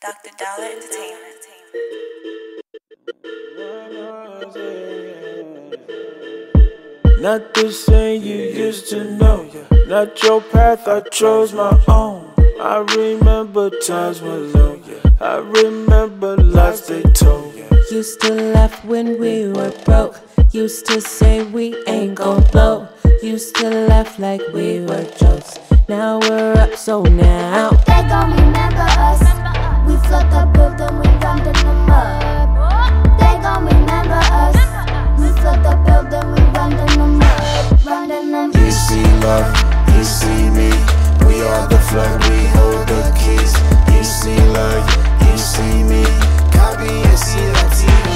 Dr. Dollar Entertainment. Not the same you used to know. Not your path, I chose my own. I remember times were low. I remember lies they told. Used to laugh when we were broke. Used to say we ain't gon' blow. Used to laugh like we were jokes. Now we're up, so now they gon' remember us. We flood the building, we drowned in the mud. They gon' remember us. We flood the building, we drowned in the mud. Drowned in the mud. You see love, you see me. We are the flag, we hold the keys. You see love, you see me. Copy and see that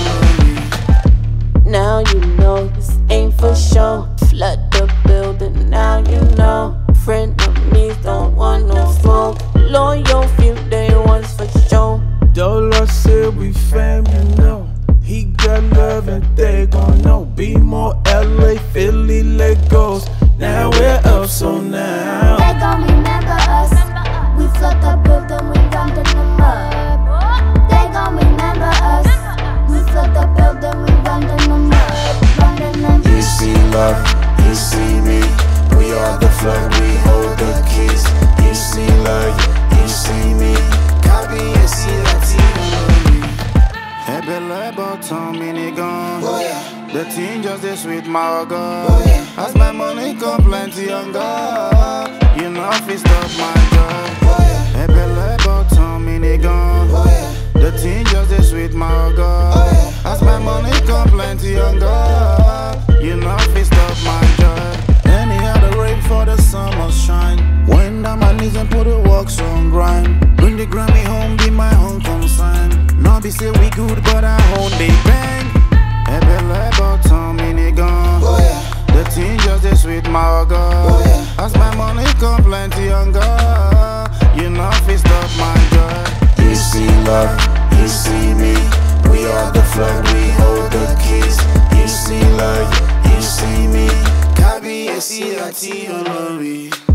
TV. Now you know this ain't for show. Flood the building, now you know. Friend of me don't want no smoke. Loyal few day ones for show. Dollar said we fam, you know. He got love and they gon' know. Be more LA, Philly, Legos. Now where else, so now they gon' remember us. We flood the building, we drowned in the mud. They gon' remember us. We flood the building, we drowned in the mud. Drowned in the mud. You see love, you see me. We are the flag, we hold the keys. You see love, you see me. Copy and see that TV. Ebele bottom minigun. Oh yeah. The team just this sweet my God. Oh yeah. As my money come plenty younger, you know if it stop my job. Oh yeah. Ebele bottom minigun. Oh yeah. The team just this sweet my God. Oh yeah. As my money come plenty younger, you know if it stop my job. Any other rain for the summer shine. Wind down my knees and put the works on grind. Bring the Grammy home, be my own consign. No be say we good, but I own they bang. Ebele bottom minigun. Oh yeah. The team just this sweet my God. Oh yeah. As my money come plenty younger, you know if it stop my job. You see love, you see me. We are the flag, we hold the keys. You see love, you see me. Copy and see that TV.